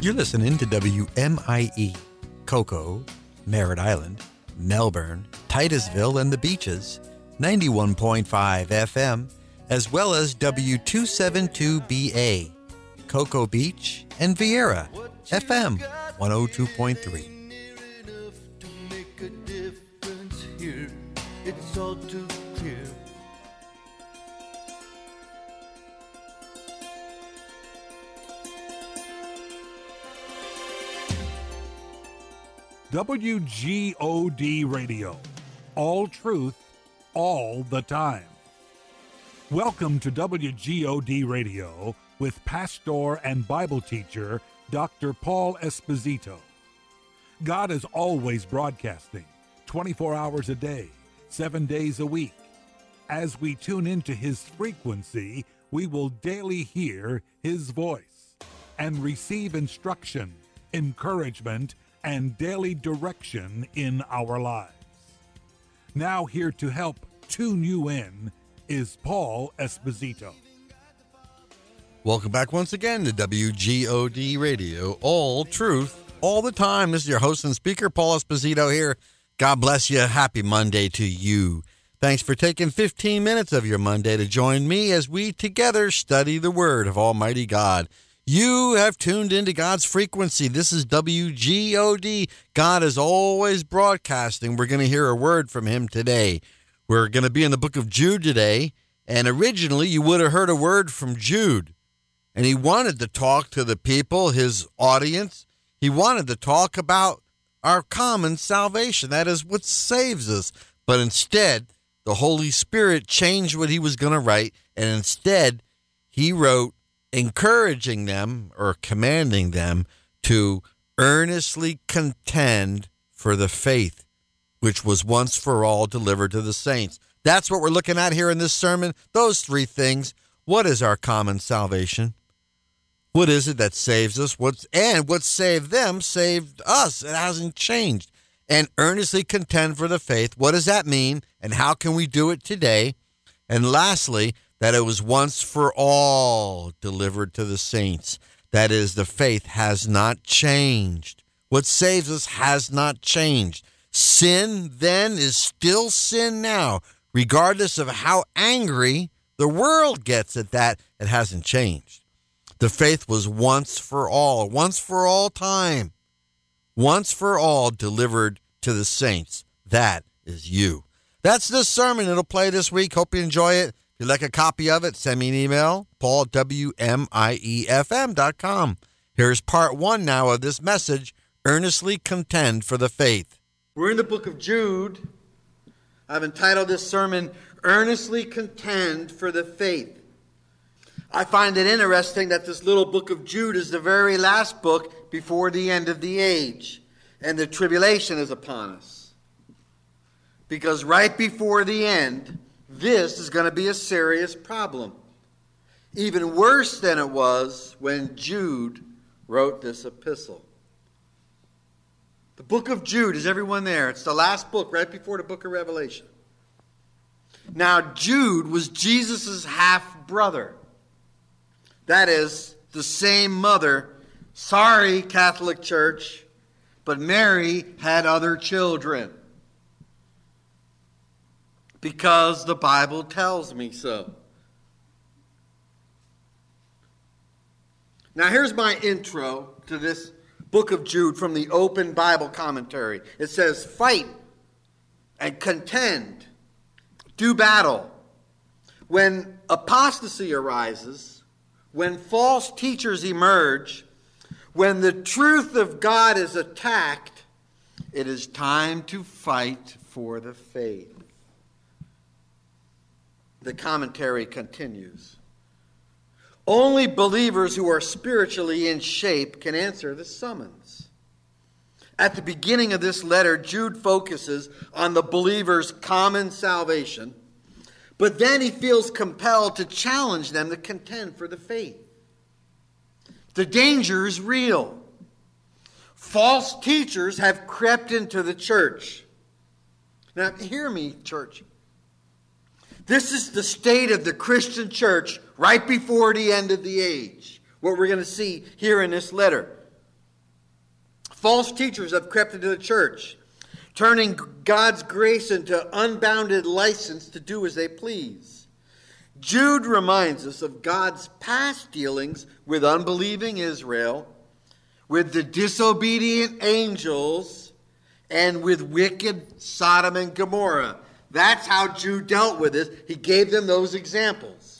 You're listening to WMIE, Cocoa, Merritt Island, Melbourne, Titusville, and the Beaches, 91.5 FM, as well as W272BA, Cocoa Beach, and Vieira, FM 102.3. It's all too clear. WGOD Radio. All truth, all the time. Welcome to WGOD Radio with pastor and Bible teacher Dr. Paul Esposito. God is always broadcasting 24 hours a day, 7 days a week. As we tune into his frequency, we will daily hear his voice and receive instruction, encouragement, and daily direction in our lives. Now here to help tune you in is Paul Esposito. Welcome back once again to WGOD Radio, all truth, all the time. This is your host and speaker, Paul Esposito here. God bless you. Happy Monday to you. Thanks for taking 15 minutes of your Monday to join me as we together study the Word of Almighty God. You have tuned into God's frequency. This is WGOD. God is always broadcasting. We're going to hear a word from him today. We're going to be in the book of Jude today, and originally you would have heard a word from Jude, and he wanted to talk to the people, his audience. He wanted to talk about our common salvation. That is what saves us. But instead, the Holy Spirit changed what he was going to write, and instead he wrote encouraging them or commanding them to earnestly contend for the faith which was once for all delivered to the saints. That's what we're looking at here in this sermon. Those three things. What is our common salvation? What is it that saves us? What saved them saved us. It hasn't changed. And earnestly contend for the faith. What does that mean? And how can we do it today? And lastly, that it was once for all delivered to the saints. That is, the faith has not changed. What saves us has not changed. Sin then is still sin now. Regardless of how angry the world gets at that, it hasn't changed. The faith was once for all time, once for all delivered to the saints. That is you. That's the sermon. It'll play this week. Hope you enjoy it. If you'd like a copy of it, send me an email, paul@wmiefm.com. Here's part one now of this message, Earnestly Contend for the Faith. We're in the book of Jude. I've entitled this sermon, Earnestly Contend for the Faith. I find it interesting that this little book of Jude is the very last book before the end of the age, and the tribulation is upon us. Because right before the end, this is going to be a serious problem. Even worse than it was when Jude wrote this epistle. The book of Jude, is everyone there? It's the last book right before the book of Revelation. Now, Jude was Jesus' half-brother. That is, the same mother. Sorry, Catholic Church, but Mary had other children. Because the Bible tells me so. Now here's my intro to this book of Jude from the Open Bible Commentary. It says, fight and contend, do battle. When apostasy arises, when false teachers emerge, when the truth of God is attacked, it is time to fight for the faith. The commentary continues. Only believers who are spiritually in shape can answer the summons. At the beginning of this letter, Jude focuses on the believer's common salvation, but then he feels compelled to challenge them to contend for the faith. The danger is real. False teachers have crept into the church. Now, hear me, church. This is the state of the Christian church right before the end of the age. What we're going to see here in this letter. False teachers have crept into the church, turning God's grace into unbounded license to do as they please. Jude reminds us of God's past dealings with unbelieving Israel, with the disobedient angels, and with wicked Sodom and Gomorrah. That's how Jude dealt with this. He gave them those examples.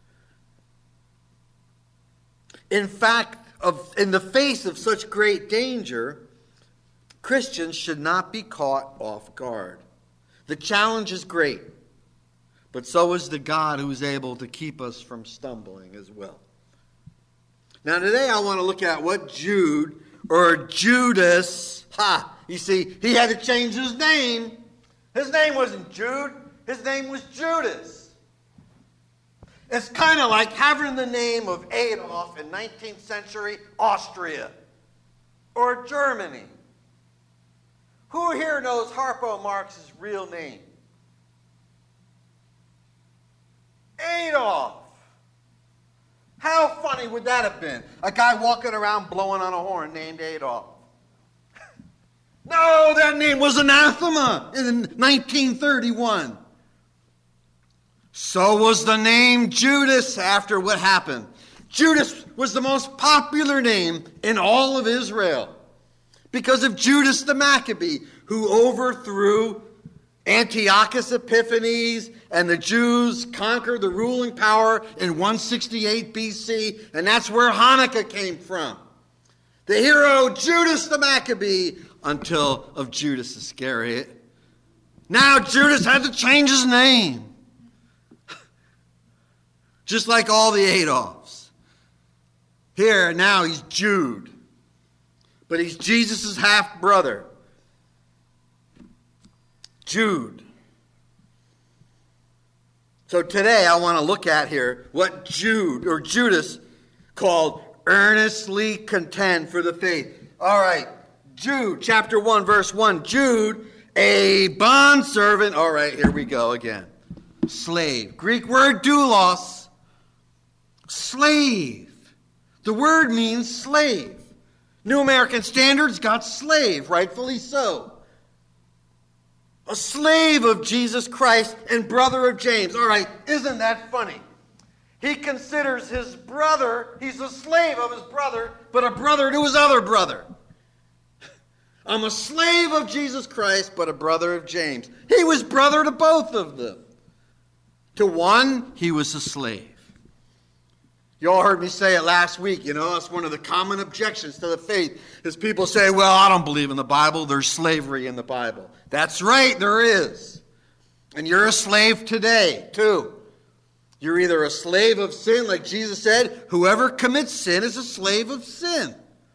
In fact, in the face of such great danger, Christians should not be caught off guard. The challenge is great, but so is the God who is able to keep us from stumbling as well. Now today I want to look at what Jude, or Judas, you see, he had to change his name. His name wasn't Jude, his name was Judas. It's kind of like having the name of Adolf in 19th century Austria or Germany. Who here knows Harpo Marx's real name? Adolf. How funny would that have been? A guy walking around blowing on a horn named Adolf. No, that name was anathema in 1931. So was the name Judas after what happened. Judas was the most popular name in all of Israel because of Judas the Maccabee, who overthrew Antiochus Epiphanes, and the Jews conquered the ruling power in 168 BC, and that's where Hanukkah came from. The hero Judas the Maccabee, until of Judas Iscariot. Now Judas had to change his name. Just like all the Adolfs. Here, now he's Jude. But he's Jesus' half-brother. Jude. So today I want to look at here what Jude, or Judas, called earnestly contend for the faith. All right, Jude, chapter 1, verse 1. Jude, a bondservant. All right, here we go again. Slave. Greek word doulos. Slave. The word means slave. New American Standard's got slave, rightfully so. A slave of Jesus Christ and brother of James. All right, isn't that funny? He considers his brother, he's a slave of his brother, but a brother to his other brother. I'm a slave of Jesus Christ, but a brother of James. He was brother to both of them. To one, he was a slave. You all heard me say it last week, it's one of the common objections to the faith is people say, well, I don't believe in the Bible, there's slavery in the Bible. That's right, there is. And you're a slave today, too. You're either a slave of sin, like Jesus said, whoever commits sin is a slave of sin.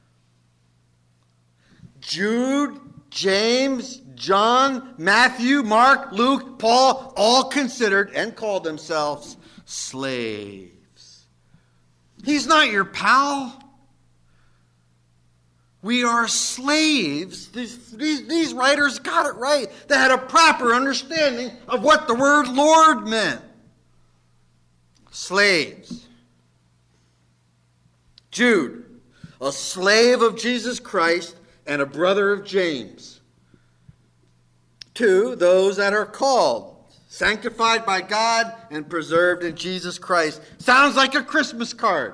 Jude, James, John, Matthew, Mark, Luke, Paul, all considered and called themselves slaves. He's not your pal. We are slaves. These writers got it right. They had a proper understanding of what the word Lord meant. Slaves. Jude, a slave of Jesus Christ and a brother of James. 2, those that are called, sanctified by God and preserved in Jesus Christ. Sounds like a Christmas card.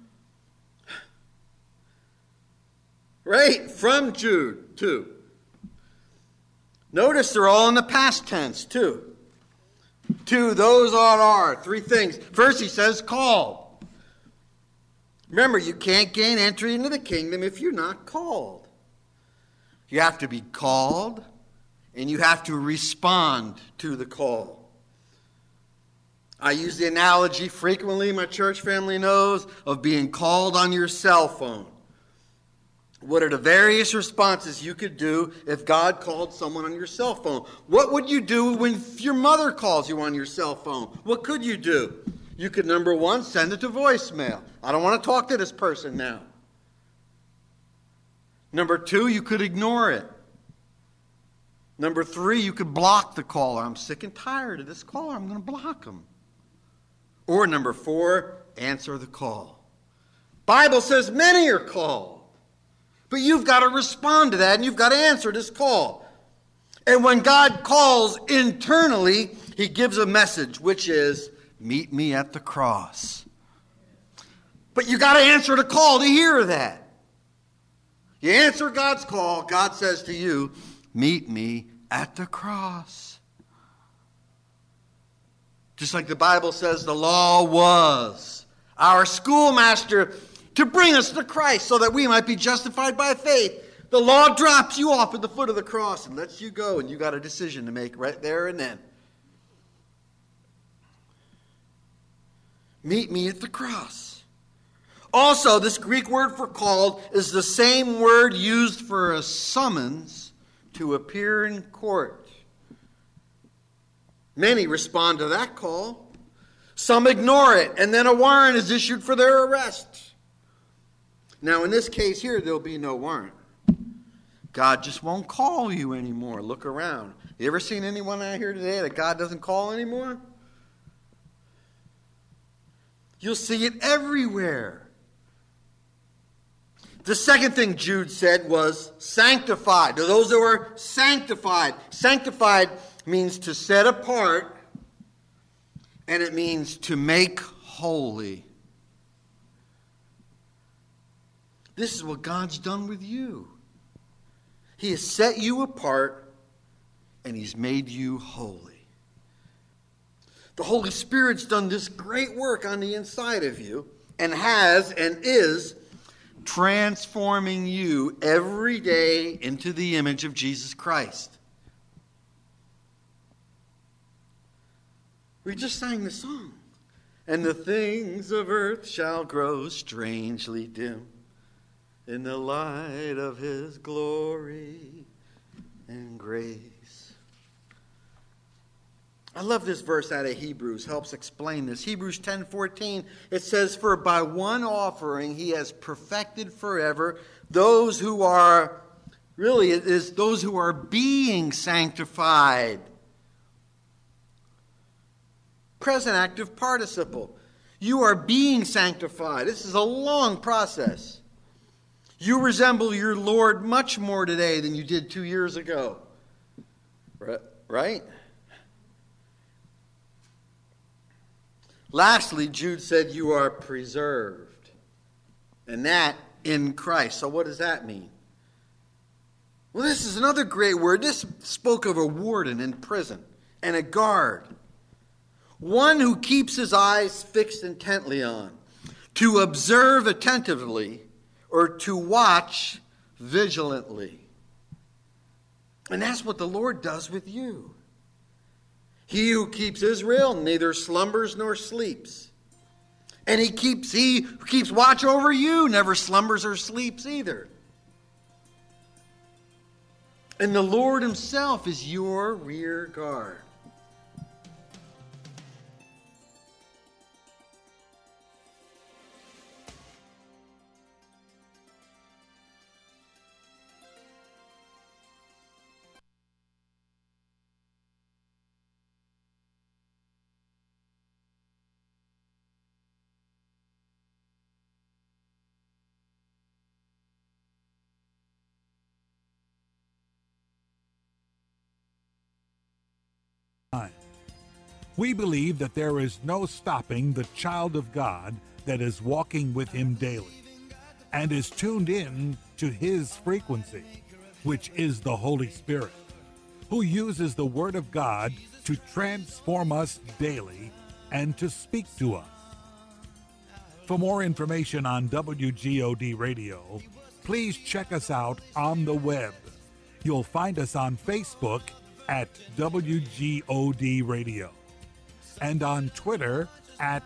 Right? From Jude, too. Notice they're all in the past tense, too. 2, those are. 3 things. First, he says called. Remember, you can't gain entry into the kingdom if you're not called. You have to be called, and you have to respond to the call. I use the analogy frequently, my church family knows, of being called on your cell phone. What are the various responses you could do if God called someone on your cell phone? What would you do when your mother calls you on your cell phone? What could you do? You could, number 1, send it to voicemail. I don't want to talk to this person now. Number 2, you could ignore it. Number 3, you could block the caller. I'm sick and tired of this caller. I'm going to block him. Or number 4, answer the call. Bible says many are called, But you've got to respond to that, and you've got to answer this call. And when God calls internally, he gives a message, which is, meet me at the cross. But you got to answer the call to hear that. You answer God's call, God says to you, meet me at the cross. Just like the Bible says, the law was our schoolmaster to bring us to Christ so that we might be justified by faith. The law drops you off at the foot of the cross and lets you go, and you got a decision to make right there and then. Meet me at the cross. Also, this Greek word for called is the same word used for a summons to appear in court. Many respond to that call. Some ignore it, and then a warrant is issued for their arrest. Now, in this case here, there'll be no warrant. God just won't call you anymore. Look around. You ever seen anyone out here today that God doesn't call anymore? You'll see it everywhere. The second thing Jude said was sanctified. To those who are sanctified. Sanctified means to set apart, and it means to make holy. This is what God's done with you. He has set you apart, and he's made you holy. The Holy Spirit's done this great work on the inside of you, and has and is transforming you every day into the image of Jesus Christ. We just sang the song. And the things of earth shall grow strangely dim in the light of his glory and grace. I love this verse out of Hebrews. Helps explain this. Hebrews 10:14. It says, "For by one offering he has perfected forever those who are," really it is those who are being sanctified. Present active participle. You are being sanctified. This is a long process. You resemble your Lord much more today than you did 2 years ago. Right? Lastly, Jude said you are preserved. And that in Christ. So what does that mean? Well, this is another great word. This spoke of a warden in prison and a guard. One who keeps his eyes fixed intently on, to observe attentively, or to watch vigilantly. And that's what the Lord does with you. He who keeps Israel neither slumbers nor sleeps. And he who keeps watch over you never slumbers or sleeps either. And the Lord himself is your rear guard. We believe that there is no stopping the child of God that is walking with him daily and is tuned in to his frequency, which is the Holy Spirit, who uses the Word of God to transform us daily and to speak to us. For more information on WGOD Radio, please check us out on the web. You'll find us on Facebook at WGOD Radio and on Twitter at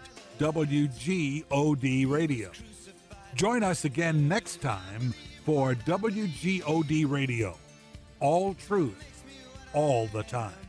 WGOD Radio. Join us again next time for WGOD Radio. All truth, all the time.